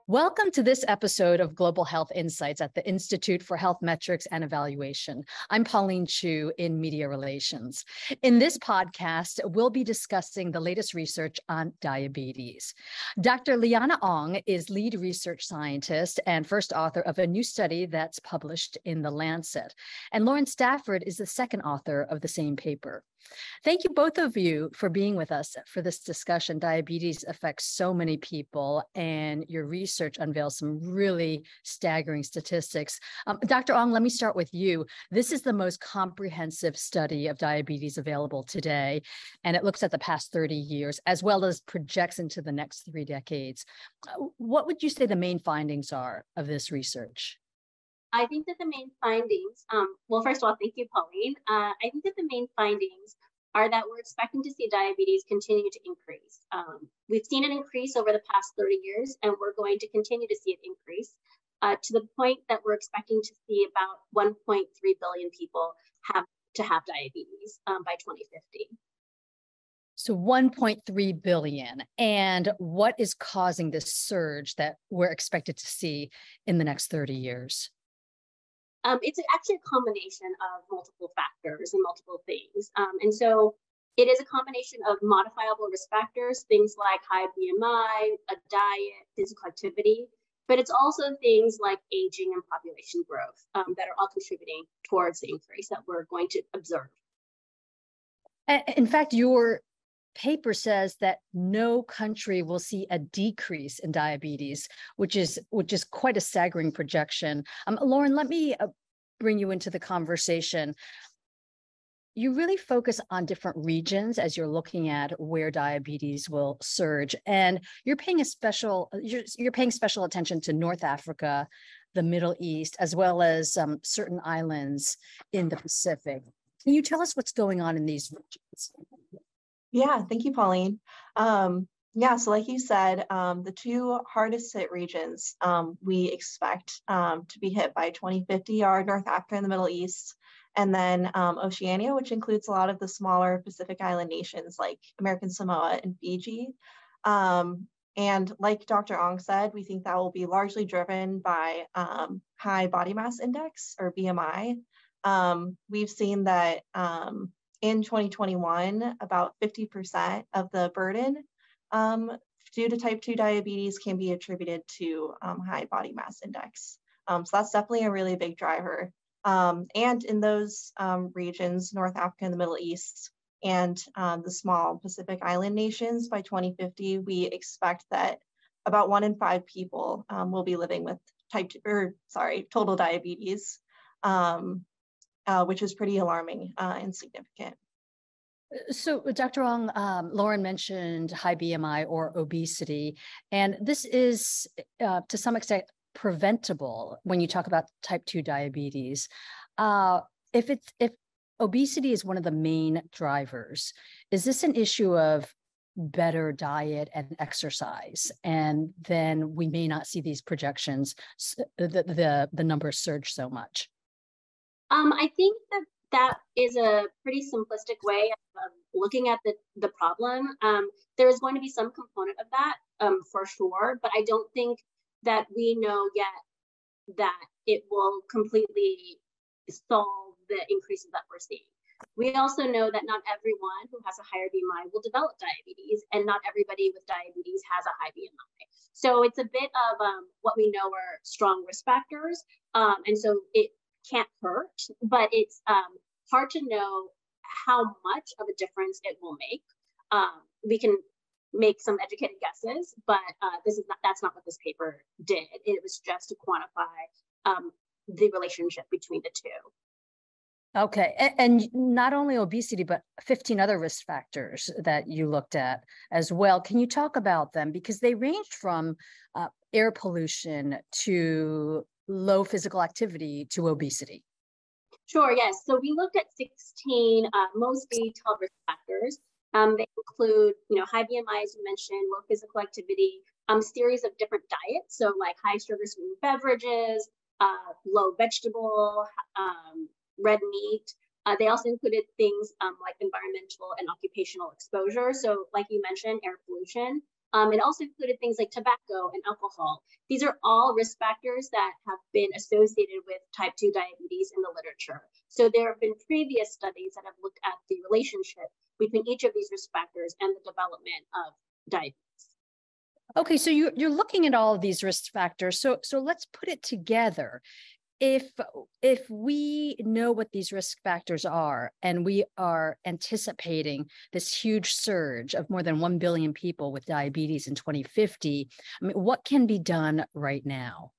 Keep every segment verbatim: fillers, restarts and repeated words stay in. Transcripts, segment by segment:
Welcome to this episode of Global Health Insights at the Institute for Health Metrics and Evaluation. I'm Pauline Chu in Media Relations. In this podcast, we'll be discussing the latest research on diabetes. Doctor Liana Ong is lead research scientist and first author of a new study that's published in The Lancet. And Lauren Stafford is the second author of the same paper. Thank you, both of you, for being with us for this discussion. Diabetes affects so many people, and your research unveils some really staggering statistics. Um, Doctor Ong, let me start with you. This is the most comprehensive study of diabetes available today, and it looks at the past thirty years, as well as projects into the next three decades. Uh, What would you say the main findings are of this research? I think that the main findings, um, well, first of all, thank you, Pauline. Uh, I think that the main findings are that we're expecting to see diabetes continue to increase. Um, we've seen it increase over the past thirty years, and we're going to continue to see it increase uh, to the point that we're expecting to see about one point three billion people have to have diabetes um, by twenty fifty. So one point three billion. And what is causing this surge that we're expected to see in the next thirty years? Um, it's actually a combination of multiple factors and multiple things. Um, and so it is a combination of modifiable risk factors, things like high B M I, a diet, physical activity, but it's also things like aging and population growth um, that are all contributing towards the increase that we're going to observe. In fact, your paper says that no country will see a decrease in diabetes, which is which is quite a staggering projection. Um, Lauren, let me uh, bring you into the conversation. You really focus on different regions as you're looking at where diabetes will surge, and you're paying a special you're, you're paying special attention to North Africa, the Middle East, as well as um, certain islands in the Pacific. Can you tell us what's going on in these regions? Yeah, thank you, Pauline. Um, yeah, so like you said, um, the two hardest hit regions um, we expect um, to be hit by twenty fifty are North Africa and the Middle East, and then um, Oceania, which includes a lot of the smaller Pacific Island nations like American Samoa and Fiji. Um, and like Doctor Ong said, we think that will be largely driven by um, high body mass index, or B M I. Um, we've seen that um, in twenty twenty-one, about fifty percent of the burden um, due to type two diabetes can be attributed to um, high body mass index. Um, so that's definitely a really big driver. Um, and in those um, regions, North Africa and the Middle East, and um, the small Pacific Island nations, by twenty fifty, we expect that about one in five people um, will be living with type two, or sorry, total diabetes. Um, Uh, which is pretty alarming uh, and significant. So, Doctor Ong, um, Lauren mentioned high B M I or obesity, and this is uh, to some extent preventable when you talk about type two diabetes. Uh, if it's if obesity is one of the main drivers, is this an issue of better diet and exercise, and then we may not see these projections, the the, the numbers surge so much? Um, I think that that is a pretty simplistic way of looking at the, the problem. Um, there is going to be some component of that um, for sure, but I don't think that we know yet that it will completely solve the increases that we're seeing. We also know that not everyone who has a higher B M I will develop diabetes, and not everybody with diabetes has a high B M I. So it's a bit of um, what we know are strong risk factors. Um, and so it can't hurt, but it's um, hard to know how much of a difference it will make. Um, we can make some educated guesses, but uh, this is not, that's not what this paper did. It was just to quantify um, the relationship between the two. Okay, and, and not only obesity, but fifteen other risk factors that you looked at as well. Can you talk about them? Because they ranged from uh, air pollution to low physical activity to obesity. Sure, yes. So we looked at sixteen uh, most detailed risk factors. Um, they include, you know, high B M I, as you mentioned, low physical activity, um, series of different diets. So like high sugar sweetened beverages, uh, low vegetable, um, red meat. Uh, they also included things um, like environmental and occupational exposure. So like you mentioned, air pollution. Um, it also included things like tobacco and alcohol. These are all risk factors that have been associated with type two diabetes in the literature. So there have been previous studies that have looked at the relationship between each of these risk factors and the development of diabetes. Okay, so you, you're looking at all of these risk factors. So, so let's put it together. If, if we know what these risk factors are, and we are anticipating this huge surge of more than one billion people with diabetes in twenty fifty, I mean, what can be done right now?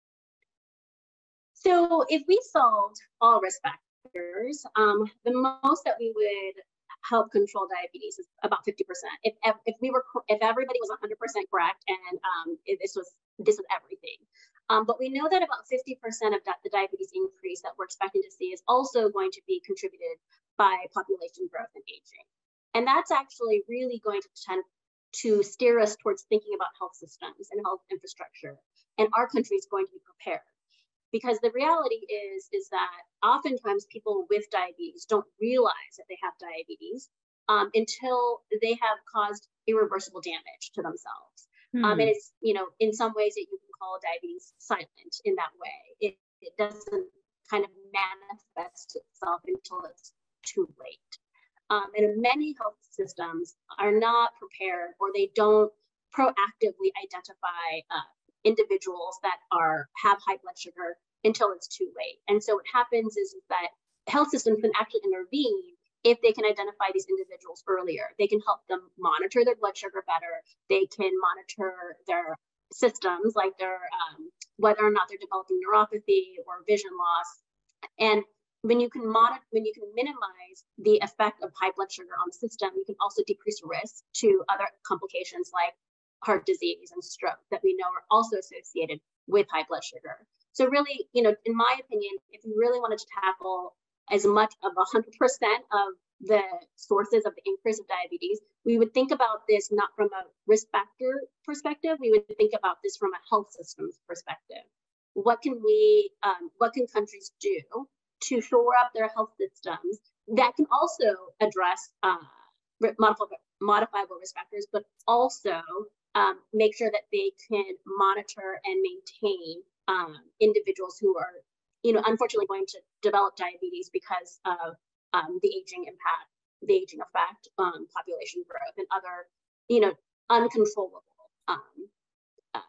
So if we solved all risk factors, um, the most that we would help control diabetes is about fifty percent. If, if we were, if everybody was one hundred percent correct, and um, if this was, this was everything. Um, but we know that about fifty percent of the diabetes increase that we're expecting to see is also going to be contributed by population growth and aging. And that's actually really going to tend to steer us towards thinking about health systems and health infrastructure. And our country is going to be prepared. Because the reality is, is that oftentimes people with diabetes don't realize that they have diabetes um, until they have caused irreversible damage to themselves. Hmm. Um, and it's, you know, in some ways that you can call diabetes silent in that way. It, it doesn't kind of manifest itself until it's too late. Um, and many health systems are not prepared, or they don't proactively identify uh, individuals that are have high blood sugar until it's too late. And so what happens is, is that health systems can actually intervene if they can identify these individuals earlier. They can help them monitor their blood sugar better. They can monitor their systems, like their um, whether or not they're developing neuropathy or vision loss. And when you can monitor, when you can minimize the effect of high blood sugar on the system, you can also decrease risk to other complications like heart disease and stroke that we know are also associated with high blood sugar. So really, you know, in my opinion, if you really wanted to tackle as much of one hundred percent of the sources of the increase of diabetes, we would think about this not from a risk factor perspective. We would think about this from a health systems perspective. What can we, um, what can countries do to shore up their health systems that can also address uh, modifiable, modifiable risk factors, but also um, make sure that they can monitor and maintain um, individuals who are, you know, unfortunately going to develop diabetes because of um, the aging impact, the aging effect, um, population growth, and other, you know, uncontrollable um, uh,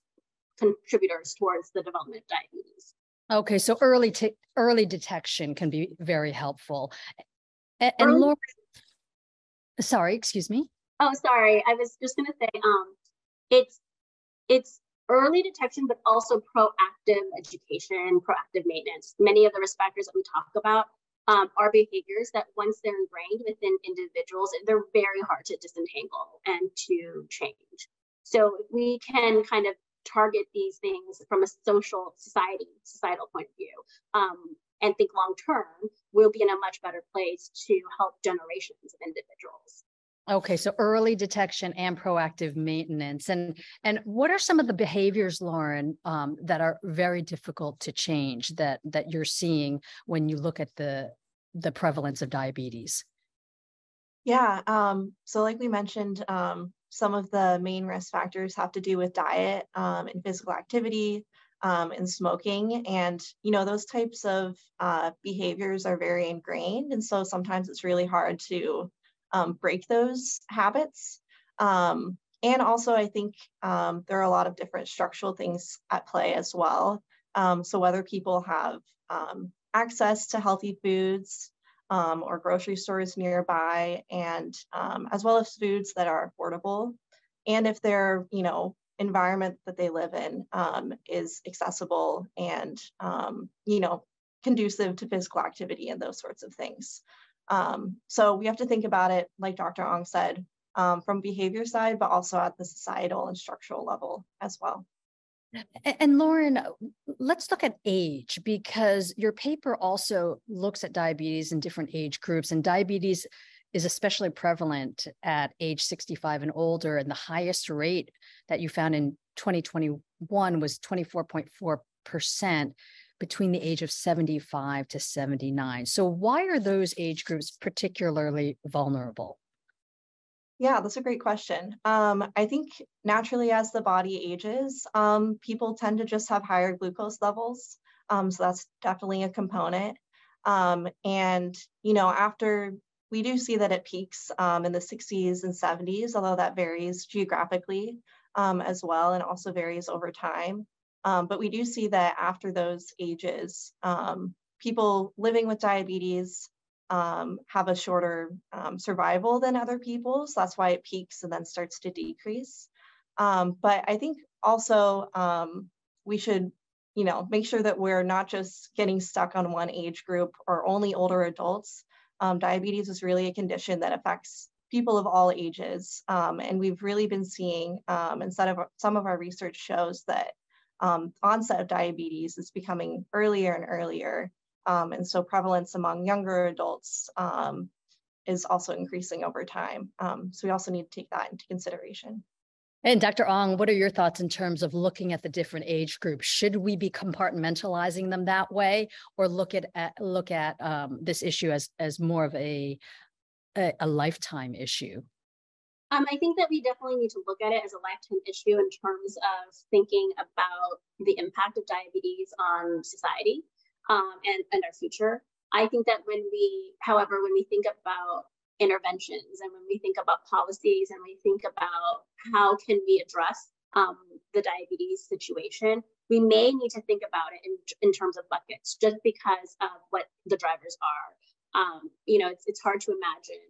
contributors towards the development of diabetes. Okay, so early t- early detection can be very helpful. And, and Laura, sorry, excuse me. Oh, sorry. I was just going to say, um, it's it's early detection, but also proactive education, proactive maintenance. Many of the risk factors that we talk about um, are behaviors that once they're ingrained within individuals, they're very hard to disentangle and to change. So if we can kind of target these things from a social society, societal point of view, um, and think long term, we'll be in a much better place to help generations of individuals. Okay, so early detection and proactive maintenance. And, and what are some of the behaviors, Lauren, um, that are very difficult to change that, that you're seeing when you look at the, the prevalence of diabetes? Yeah, um, so like we mentioned, um, some of the main risk factors have to do with diet um, and physical activity um, and smoking. And, you know, those types of uh, behaviors are very ingrained. And so sometimes it's really hard to Um, break those habits. Um, and also, I think um, there are a lot of different structural things at play as well. Um, so whether people have um, access to healthy foods um, or grocery stores nearby, and um, as well as foods that are affordable, and if their, you know, environment that they live in um, is accessible and, um, you know, conducive to physical activity and those sorts of things. Um, so we have to think about it, like Doctor Ong said, um, from behavior side, but also at the societal and structural level as well. And, and Lauren, let's look at age, because your paper also looks at diabetes in different age groups, and diabetes is especially prevalent at age sixty-five and older. And the highest rate that you found in twenty twenty-one was twenty-four point four percent. Between the age of seventy-five to seventy-nine. So why are those age groups particularly vulnerable? Yeah, that's a great question. Um, I think naturally as the body ages, um, people tend to just have higher glucose levels. Um, so that's definitely a component. Um, and, you know, after we do see that it peaks um, in the sixties and seventies, although that varies geographically um, as well and also varies over time. Um, but we do see that after those ages, um, people living with diabetes um, have a shorter um, survival than other people. So that's why it peaks and then starts to decrease. Um, but I think also um, we should, you know, make sure that we're not just getting stuck on one age group or only older adults. Um, diabetes is really a condition that affects people of all ages. Um, and we've really been seeing, um, instead of some of our research shows that um, onset of diabetes is becoming earlier and earlier. Um, and so prevalence among younger adults um, is also increasing over time. Um, so we also need to take that into consideration. And Doctor Ong, what are your thoughts in terms of looking at the different age groups? Should we be compartmentalizing them that way, or look at, at look at um, this issue as as more of a a, a lifetime issue? Um, I think that we definitely need to look at it as a lifetime issue in terms of thinking about the impact of diabetes on society. Um, and, and our future. I think that when we, however, when we think about interventions and when we think about policies and we think about how can we address um, the diabetes situation, we may need to think about it in, in terms of buckets, just because of what the drivers are. Um, you know, it's, it's hard to imagine,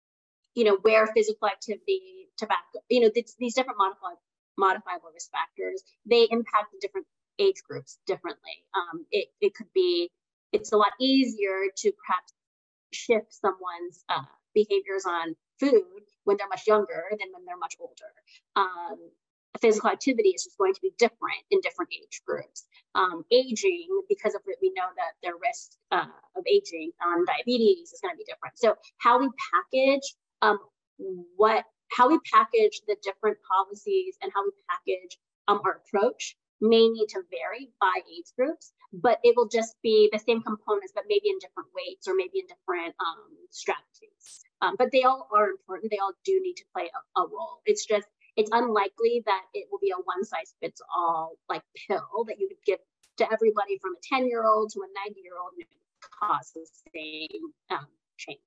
you know, where physical activity, tobacco, you know, these, these different modifiable, modifiable risk factors, they impact the different age groups differently. Um, it, it could be, it's a lot easier to perhaps shift someone's uh, behaviors on food when they're much younger than when they're much older. Um, physical activity is just going to be different in different age groups. Um, aging, because of it, we know that their risk uh, of aging on diabetes is going to be different. So how we package um, what, how we package the different policies and how we package um, our approach may need to vary by age groups, but it will just be the same components, but maybe in different weights or maybe in different um, strategies. Um, but they all are important. They all do need to play a, a role. It's just, it's unlikely that it will be a one size fits all like pill that you could give to everybody from a ten year old to a ninety year old and it would cause the same um, change.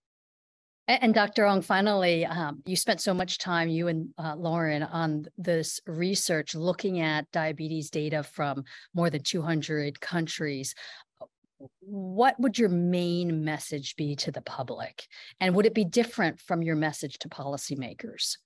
And Doctor Ong, finally, um, you spent so much time, you and uh, Lauren, on this research looking at diabetes data from more than two hundred countries. What would your main message be to the public? And would it be different from your message to policymakers?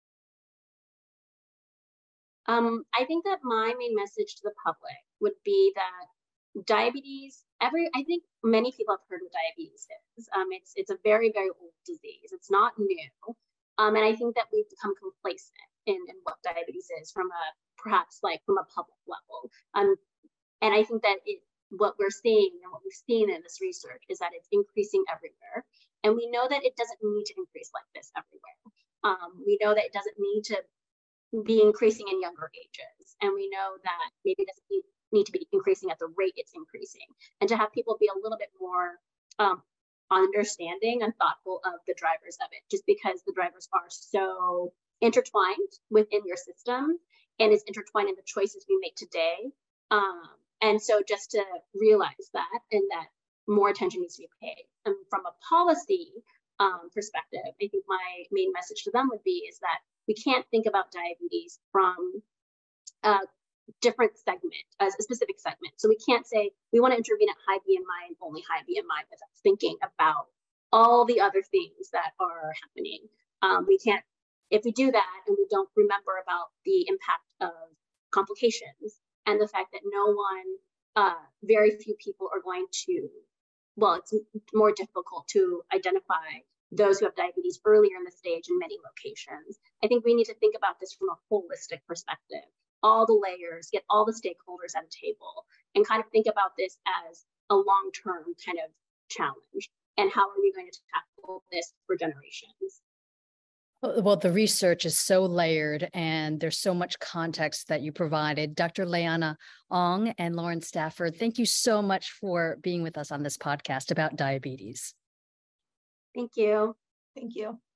Um, I think that my main message to the public would be that diabetes, every, I think many people have heard what diabetes is. Um, it's, it's a very, very old disease. It's not new. Um, and I think that we've become complacent in, in what diabetes is from a, perhaps like from a public level. Um, and I think that it, what we're seeing and what we've seen in this research is that it's increasing everywhere. And we know that it doesn't need to increase like this everywhere. Um, we know that it doesn't need to be increasing in younger ages. And we know that maybe it doesn't need, need to be increasing at the rate it's increasing. And to have people be a little bit more um, understanding and thoughtful of the drivers of it, just because the drivers are so intertwined within your system and is intertwined in the choices we make today. Um, and so just to realize that and that more attention needs to be paid. And from a policy um, perspective, I think my main message to them would be is that we can't think about diabetes from a different segment, as a specific segment. So we can't say we want to intervene at high B M I and only high B M I without thinking about all the other things that are happening. Um, we can't, if we do that and we don't remember about the impact of complications and the fact that no one, uh, very few people are going to, well, it's more difficult to identify those who have diabetes earlier in the stage in many locations. I think we need to think about this from a holistic perspective, all the layers, get all the stakeholders at a table and kind of think about this as a long-term kind of challenge. And how are we going to tackle this for generations? Well, the research is so layered and there's so much context that you provided. Doctor Leanna Ong and Lauren Stafford, thank you so much for being with us on this podcast about diabetes. Thank you. Thank you.